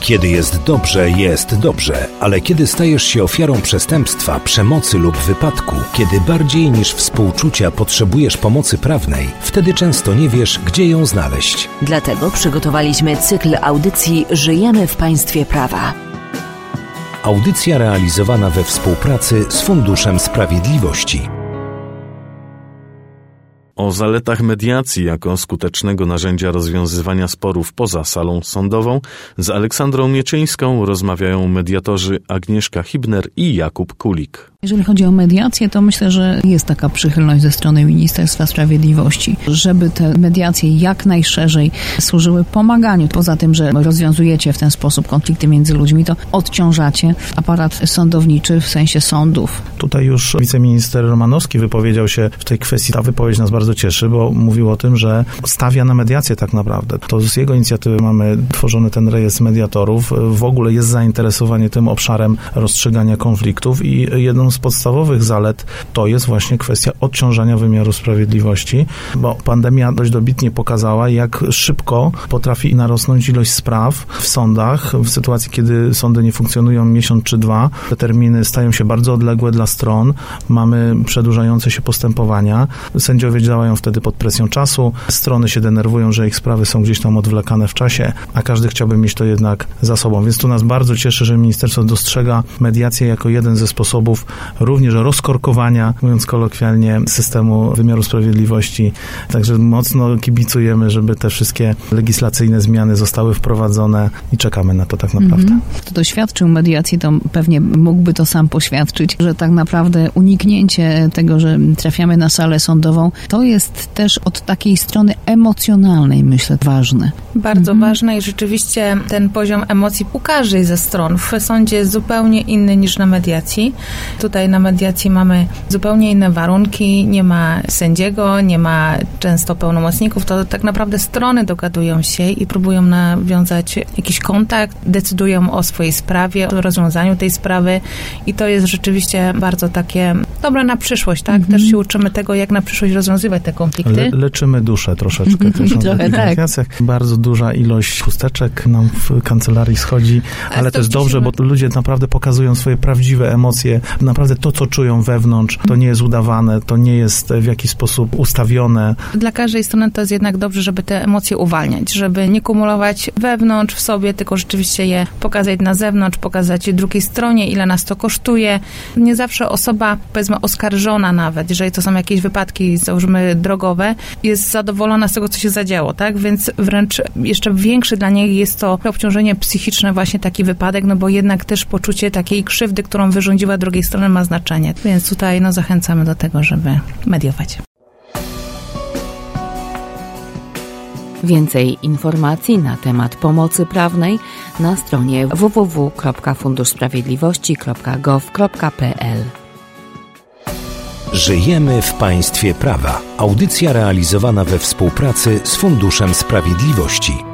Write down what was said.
Kiedy jest dobrze, ale kiedy stajesz się ofiarą przestępstwa, przemocy lub wypadku, kiedy bardziej niż współczucia potrzebujesz pomocy prawnej, wtedy często nie wiesz, gdzie ją znaleźć. Dlatego przygotowaliśmy cykl audycji Żyjemy w państwie prawa. Audycja realizowana we współpracy z Funduszem Sprawiedliwości. O zaletach mediacji jako skutecznego narzędzia rozwiązywania sporów poza salą sądową z Aleksandrą Mieczyńską rozmawiają mediatorzy Agnieszka Hibner i Jakub Kulik. Jeżeli chodzi o mediację, to myślę, że jest taka przychylność ze strony Ministerstwa Sprawiedliwości, żeby te mediacje jak najszerzej służyły pomaganiu. Poza tym, że rozwiązujecie w ten sposób konflikty między ludźmi, to odciążacie aparat sądowniczy w sensie sądów. Tutaj już wiceminister Romanowski wypowiedział się w tej kwestii. Ta wypowiedź nas bardzo cieszy, bo mówił o tym, że stawia na mediację tak naprawdę. To z jego inicjatywy mamy tworzony ten rejestr mediatorów. W ogóle jest zainteresowanie tym obszarem rozstrzygania konfliktów i jedną z podstawowych zalet to jest właśnie kwestia odciążania wymiaru sprawiedliwości, bo pandemia dość dobitnie pokazała, jak szybko potrafi narosnąć ilość spraw w sądach, w sytuacji, kiedy sądy nie funkcjonują miesiąc czy dwa. Te terminy stają się bardzo odległe dla stron, mamy przedłużające się postępowania, sędziowie działają wtedy pod presją czasu, strony się denerwują, że ich sprawy są gdzieś tam odwlekane w czasie, a każdy chciałby mieć to jednak za sobą, więc tu nas bardzo cieszy, że ministerstwo dostrzega mediację jako jeden ze sposobów również rozkorkowania, mówiąc kolokwialnie, systemu wymiaru sprawiedliwości. Także mocno kibicujemy, żeby te wszystkie legislacyjne zmiany zostały wprowadzone i czekamy na to tak naprawdę. Kto doświadczył mediacji, to pewnie mógłby to sam poświadczyć, że tak naprawdę uniknięcie tego, że trafiamy na salę sądową, to jest też od takiej strony emocjonalnej, myślę, ważne. Bardzo ważne i rzeczywiście ten poziom emocji u każdej ze stron w sądzie jest zupełnie inny niż na mediacji. Tutaj na mediacji mamy zupełnie inne warunki, nie ma sędziego, nie ma często pełnomocników, to tak naprawdę strony dogadują się i próbują nawiązać jakiś kontakt, decydują o swojej sprawie, o rozwiązaniu tej sprawy i to jest rzeczywiście bardzo takie dobre na przyszłość, tak? Też się uczymy tego, jak na przyszłość rozwiązywać te konflikty. Leczymy duszę troszeczkę też na tych mediacjach. Bardzo duża ilość chusteczek nam w kancelarii schodzi, ale to jest dobrze, bo ludzie naprawdę pokazują swoje prawdziwe emocje, naprawdę to, co czują wewnątrz, to nie jest udawane, to nie jest w jakiś sposób ustawione. Dla każdej strony to jest jednak dobrze, żeby te emocje uwalniać, żeby nie kumulować wewnątrz w sobie, tylko rzeczywiście je pokazać na zewnątrz, pokazać drugiej stronie, ile nas to kosztuje. Nie zawsze osoba, powiedzmy, oskarżona nawet, jeżeli to są jakieś wypadki, załóżmy, drogowe, jest zadowolona z tego, co się zadziało, tak? Więc wręcz jeszcze większe dla niej jest to obciążenie psychiczne, właśnie taki wypadek, no bo jednak też poczucie takiej krzywdy, którą wyrządziła drugiej strony, ma znaczenie. Więc tutaj zachęcamy do tego, żeby mediować. Więcej informacji na temat pomocy prawnej na stronie www.funduszsprawiedliwości.gov.pl. Żyjemy w państwie prawa. Audycja realizowana we współpracy z Funduszem Sprawiedliwości.